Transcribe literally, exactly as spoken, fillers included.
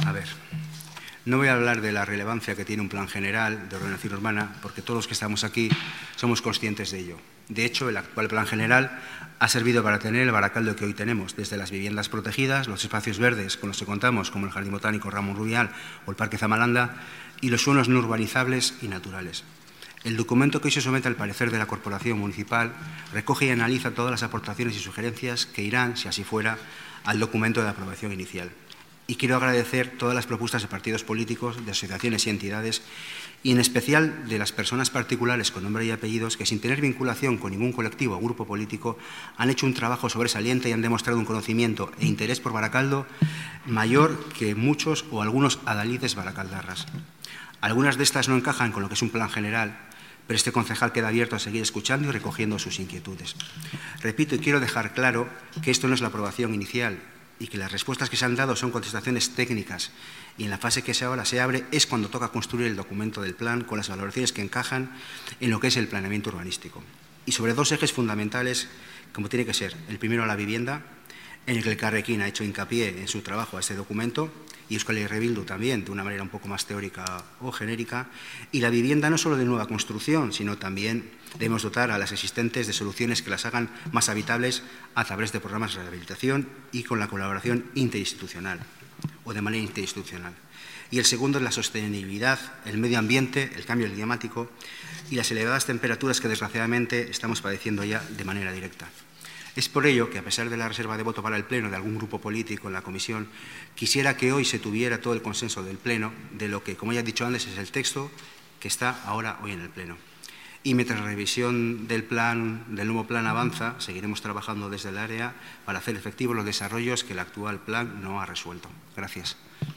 A ver, no voy a hablar de la relevancia que tiene un plan general de ordenación urbana, porque todos los que estamos aquí somos conscientes de ello. De hecho, el actual plan general ha servido para tener el Baracaldo que hoy tenemos, desde las viviendas protegidas, los espacios verdes con los que contamos, como el Jardín Botánico Ramón Rubial o el Parque Zamalanda, y los suelos no urbanizables y naturales. El documento que hoy se somete al parecer de la Corporación Municipal recoge y analiza todas las aportaciones y sugerencias que irán, si así fuera, al documento de aprobación inicial. Y quiero agradecer todas las propuestas de partidos políticos, de asociaciones y entidades, y en especial de las personas particulares con nombre y apellidos que, sin tener vinculación con ningún colectivo o grupo político, han hecho un trabajo sobresaliente y han demostrado un conocimiento e interés por Baracaldo mayor que muchos o algunos adalides baracaldarras. Algunas de estas no encajan con lo que es un plan general, pero este concejal queda abierto a seguir escuchando y recogiendo sus inquietudes. Repito y quiero dejar claro que esto no es la aprobación inicial y que las respuestas que se han dado son contestaciones técnicas y en la fase que ahora se abre es cuando toca construir el documento del plan con las valoraciones que encajan en lo que es el planeamiento urbanístico. Y sobre dos ejes fundamentales, como tiene que ser, el primero, la vivienda, en el que el Carrequín ha hecho hincapié en su trabajo a este documento, y Euskal Herria Bildu también, de una manera un poco más teórica o genérica, y la vivienda no solo de nueva construcción, sino también debemos dotar a las existentes de soluciones que las hagan más habitables a través de programas de rehabilitación y con la colaboración interinstitucional o de manera interinstitucional. Y el segundo es la sostenibilidad, el medio ambiente, el cambio climático y las elevadas temperaturas que desgraciadamente estamos padeciendo ya de manera directa. Es por ello que, a pesar de la reserva de voto para el Pleno de algún grupo político en la comisión, quisiera que hoy se tuviera todo el consenso del Pleno de lo que, como ya he dicho antes, es el texto que está ahora hoy en el Pleno. Y mientras la revisión del, plan, del nuevo plan avanza, seguiremos trabajando desde el área para hacer efectivos los desarrollos que el actual plan no ha resuelto. Gracias.